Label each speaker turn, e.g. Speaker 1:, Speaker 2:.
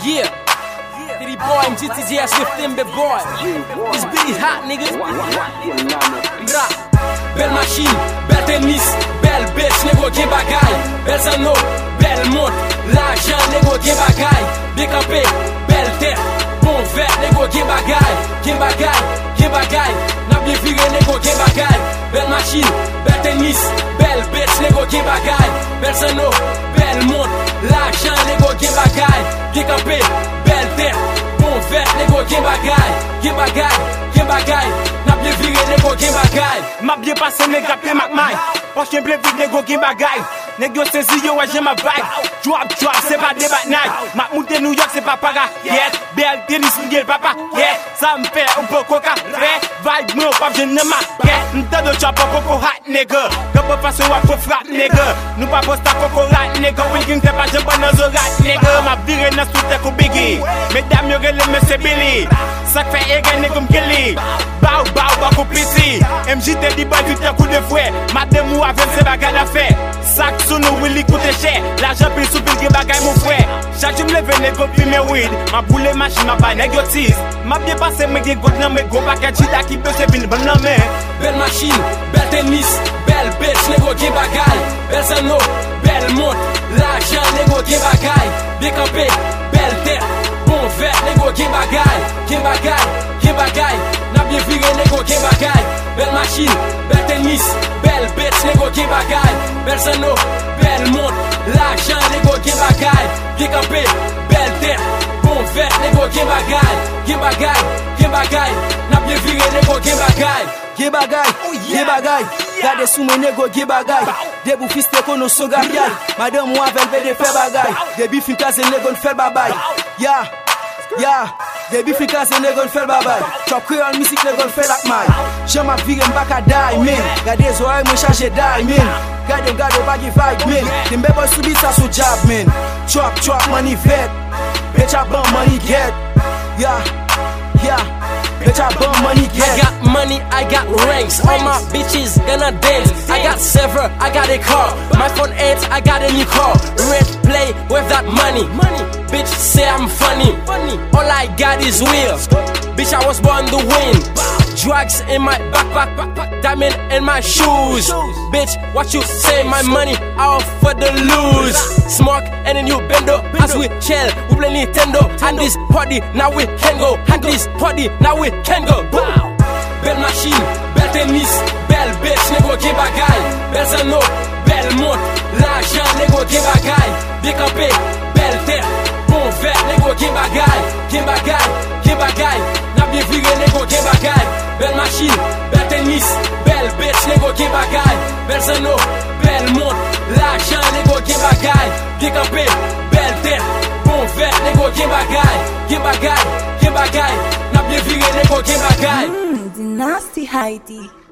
Speaker 1: Yeah. Diddy boy, MGTGS with them, big boy. This beat is hot, nigga. Bra. Belle machine, belle tennis, belle bitch, nego gen bagay. Belle zano, belle montre, l'argent, nego gen bagay. Bien campé, belle tête, bon vert, nego gen bagay. Gen bagay, gen bagay. N'a bien viré, nego gen bagay. Belle machine, belle tennis, belle bitch, nego gen bagay. Belle zano, belle montre, l'argent, nego gen bagay. Bien campé, belle tête, bon vert, nego gen bagay. Gen bagay, gen bagay. N'a bien viré, nego gen bagay.
Speaker 2: M'a bien passé mes gars mak may. Parce que blé vite nego gen bagay. Nego saisi yo ouais j'ai ma vibe. Drop c'est pas débat night. M'a monté New York c'est pas para. Yeah, belle tennis m'gel papa. Yeah, ça me fait un peu coca. Vibe no pas je ne ma. Yeah, m'tend de chop coco hot nigga. Que pas passer wa faut frappe nigga. Nous pas posta coco rat nigga. Wilking t'es pas je bonne zo rat nigga. M'a viré dans tout te ko biggie. Mesdames yo relé monsieur Billy. Ça fait égale nigga m'geli. Bow bow ko piti. MJT dit boy du coup de fouet. Madame ou avec ses bagages à faire. Sac sous nous, Willy coûte cher. L'argent pile sous pile, bagay mon frère. Chaque jour, me lève, nego, puis mes weed. Ma boule machine, ma baille, négotis. Ma bien passé, me gay, goûte, me go, paquet, chita, qui peut se venir, bonne main.
Speaker 1: Belle machine, belle tennis, belle bitch, nego, gen bagay. Belle zano, belle montre, l'argent, nego, gen bagay. Bien campé, belle tête, bon vert, nego, gen bagay. Gen bagay, gen bagay. N'a bien viré, nego, gen bagay. Belle machine, belle tennis, belle bitch, nego, gen bagay. Belle zano, belle montre, l'argent, nego, gen bagay. Bien campé, belle tête, bon vert, nego, gen bagay. Gen bagay, gen bagay. N'a bien viré, nego, gen bagay.
Speaker 3: Gen bagay, gen bagay. Gade sou men nego gen bagay. Debou fiste kono son gabial. Madame ou avel be de fe bagay. Debi fin kaze nego n'fel babay. Ya, ya. Debi fin kaze nego n'fel babay. Chop kreol music nego n'fel ak may. J'aime à virer m'baka die men. Gade zoray mwen charge die men. Gade bagi vibe men. Dem beboy soubi sa sou job men. Chop money vet. Bitch I bum money get. Yeah, yeah. Bitch I bum money get.
Speaker 1: I got money, I got rings. All my bitches gonna dance. I got silver, I got a car. My phone ends, I got a new car. Red play with that money. Bitch say I'm funny. All I got is wheels. Bitch I was born to win. Drugs in my backpack, diamond in my shoes. Bitch, what you say? My money out for the lose. Smoke and then you bend up as we chill. We play Nintendo. And this party now we can go. And this party now we can go. Wow. Belle machine, belle tennis, belle bitch, nego gen bagay. Belle zano, belle montre, l'argent, nego gen bagay. Bien campé, belle tête, bon vert, nego gen bagay. Gen bagay, gen bagay. N'a bien viré, nego gen bagay. Belle machine, belle tennis, belle bitch, nego gen bagay. Belle zano, belle montre, l'argent, nego gen bagay. Bien campé, belle tête, bon vert, nego gen bagay. Gen bagay, gen bagay. N'a bien viré, nego gen bagay.
Speaker 4: Nasty Heidi.